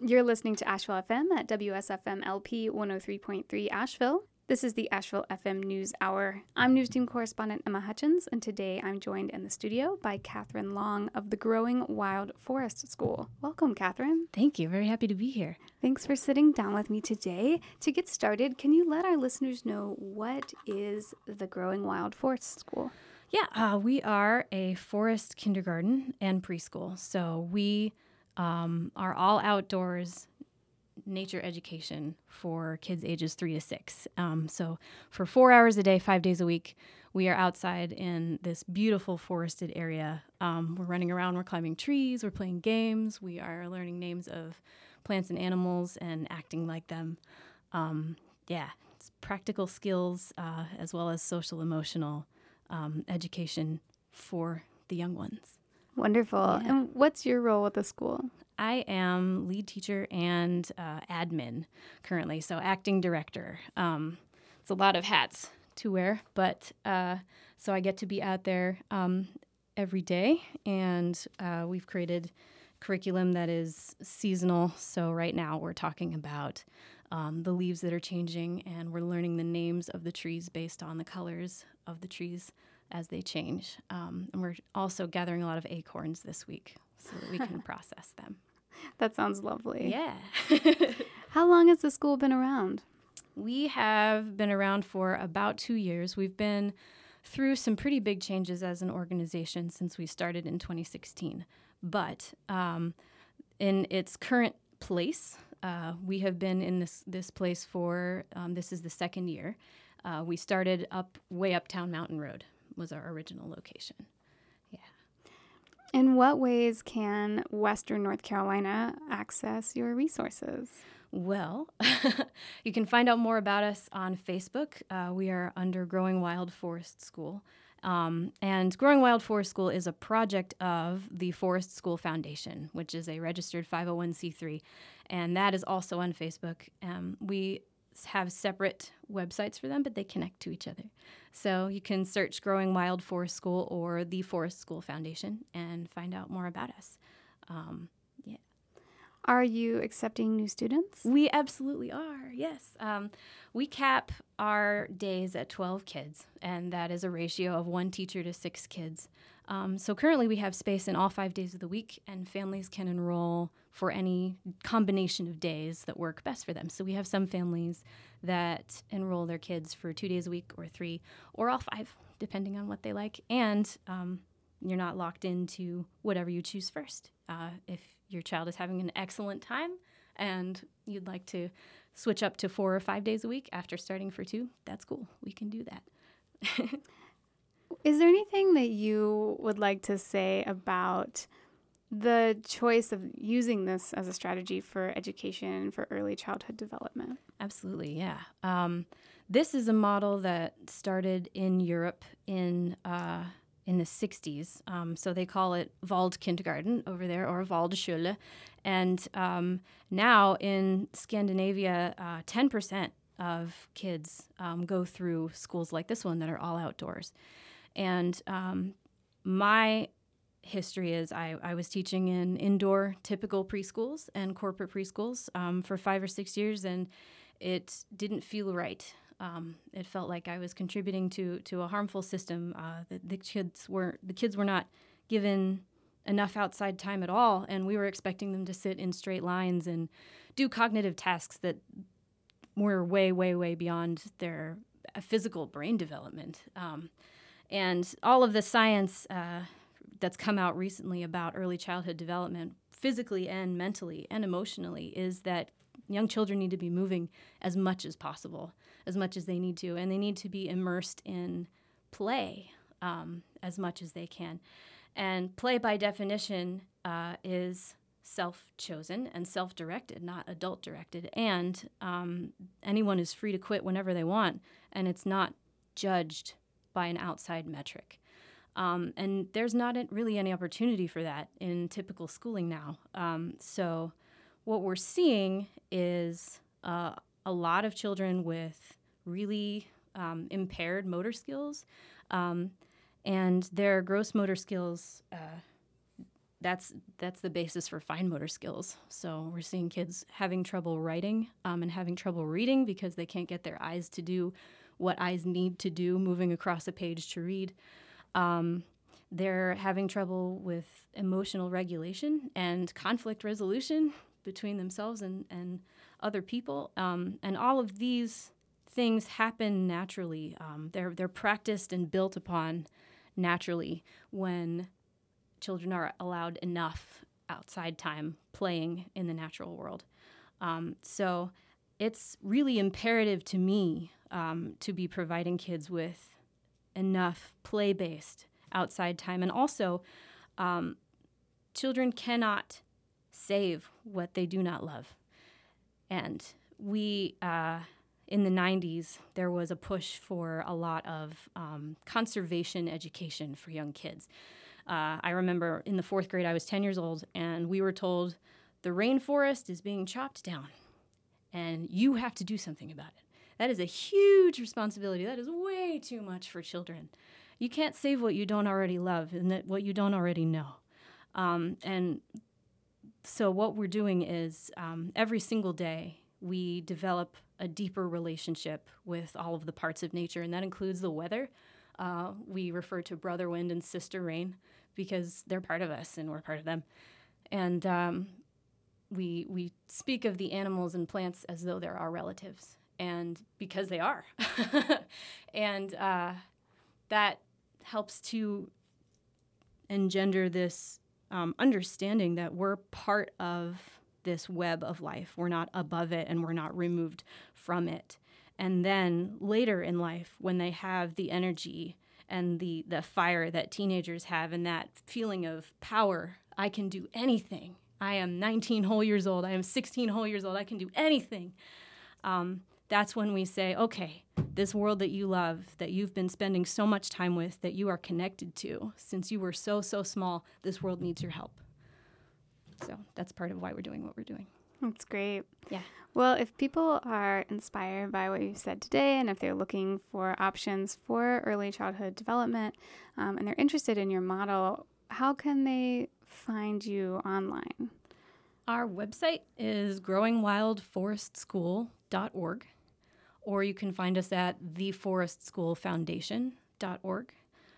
You're listening to Asheville FM at WSFM LP 103.3 Asheville. This is the Asheville FM News Hour. I'm News Team Correspondent Emma Hutchins, and today I'm joined in the studio by Catherine Long of the Growing Wild Forest School. Welcome, Catherine. Thank you. Very happy to be here. Thanks for sitting down with me today. To get started, can you let our listeners know what is the Growing Wild Forest School? Yeah, we are a forest kindergarten and preschool. So we are all outdoors nature education for kids ages 3 to 6. So for 4 hours a day, 5 days a week, we are outside in this beautiful forested area. We're running around, we're climbing trees, we're playing games, we are learning names of plants and animals and acting like them. It's practical skills as well as social emotional education for the young ones. Wonderful. Yeah. And what's your role at the school? I am lead teacher and admin currently, so acting director. It's a lot of hats to wear, but so I get to be out there every day, and we've created curriculum that is seasonal. So right now we're talking about the leaves that are changing, and we're learning the names of the trees based on the colors of the trees as they change. And we're also gathering a lot of acorns this week so that we can process them. That sounds lovely. Yeah. How long has the school been around? We have been around for about 2 years. We've been through some pretty big changes as an organization since we started in 2016. But in its current place, we have been in this place for, this is the second year. We started way uptown Mountain Road was our original location. Yeah. In what ways can Western North Carolina access your resources? Well, you can find out more about us on Facebook. We are under Growing Wild Forest School. And Growing Wild Forest School is a project of the Forest School Foundation, which is a registered 501c3. And that is also on Facebook. We have separate websites for them, but they connect to each other. So you can search Growing Wild Forest School or the Forest School Foundation and find out more about us. Are you accepting new students? We absolutely are, yes. We cap our days at 12 kids, and that is a ratio of 1 teacher to 6 kids. So currently we have space in all 5 days of the week, and families can enroll for any combination of days that work best for them. So we have some families that enroll their kids for 2 days a week or 3 or all 5, depending on what they like. And you're not locked into whatever you choose first. If your child is having an excellent time and you'd like to switch up to 4 or 5 days a week after starting for 2, that's cool. We can do that. Is there anything that you would like to say about the choice of using this as a strategy for education for early childhood development? Absolutely, yeah. This is a model that started in Europe in the 60s. So they call it Waldkindergarten over there, or Waldschule. And now in Scandinavia, 10% of kids go through schools like this one that are all outdoors. And my history is I was teaching in indoor typical preschools and corporate preschools for 5 or 6 years, and it didn't feel right. It felt like I was contributing to a harmful system. The kids were not given enough outside time at all, and we were expecting them to sit in straight lines and do cognitive tasks that were way, way, way beyond their physical brain development. And all of the science that's come out recently about early childhood development, physically and mentally and emotionally, is that young children need to be moving as much as possible, as much as they need to, and they need to be immersed in play as much as they can. And play, by definition, is self-chosen and self-directed, not adult-directed. And anyone is free to quit whenever they want, and it's not judged by an outside metric. And there's not really any opportunity for that in typical schooling now. So what we're seeing is a lot of children with really impaired motor skills, and their gross motor skills that's the basis for fine motor skills. So we're seeing kids having trouble writing and having trouble reading because they can't get their eyes to do what eyes need to do, moving across a page to read. They're having trouble with emotional regulation and conflict resolution between themselves and other people. And all of these things happen naturally. They're practiced and built upon naturally when children are allowed enough outside time playing in the natural world. So it's really imperative to me to be providing kids with enough play-based outside time. And also, children cannot save what they do not love. And we, in the 90s, there was a push for a lot of conservation education for young kids. I remember in the 4th grade, I was 10 years old, and we were told the rainforest is being chopped down, and you have to do something about it. That is a huge responsibility. That is way too much for children. You can't save what you don't already love and what you don't already know. And so what we're doing is every single day we develop a deeper relationship with all of the parts of nature, and that includes the weather. We refer to brother wind and sister rain because they're part of us and we're part of them. And we speak of the animals and plants as though they're our relatives, and because they are. And that helps to engender this understanding that we're part of this web of life. We're not above it and we're not removed from it. And then later in life, when they have the energy and the fire that teenagers have and that feeling of power, I can do anything. I am 19 whole years old. I am 16 whole years old. I can do anything. That's when we say, okay, this world that you love, that you've been spending so much time with, that you are connected to since you were so small, this world needs your help. So that's part of why we're doing what we're doing. That's great. Yeah. Well, if people are inspired by what you've said today, and if they're looking for options for early childhood development, and they're interested in your model, how can they find you online? Our website is growingwildforestschool.org, or you can find us at theforestschoolfoundation.org.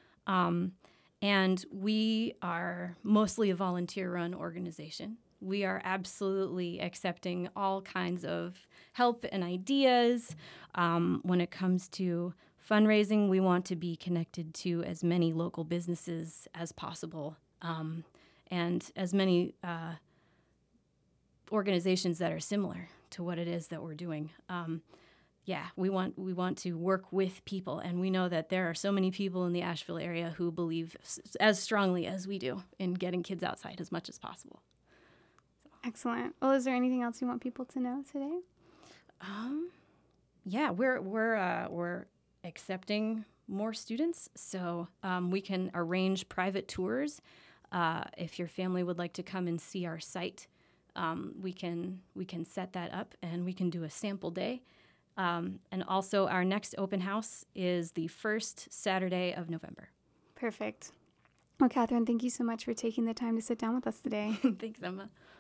And we are mostly a volunteer-run organization. We are absolutely accepting all kinds of help and ideas. When it comes to fundraising, we want to be connected to as many local businesses as possible, and as many organizations that are similar to what it is that we're doing. We want to work with people, and we know that there are so many people in the Asheville area who believe as strongly as we do in getting kids outside as much as possible. Excellent. Well, is there anything else you want people to know today? We're accepting more students, so we can arrange private tours. If your family would like to come and see our site, we can set that up, and we can do a sample day. And also, our next open house is the first Saturday of November. Perfect. Well, Catherine, thank you so much for taking the time to sit down with us today. Thanks, Emma.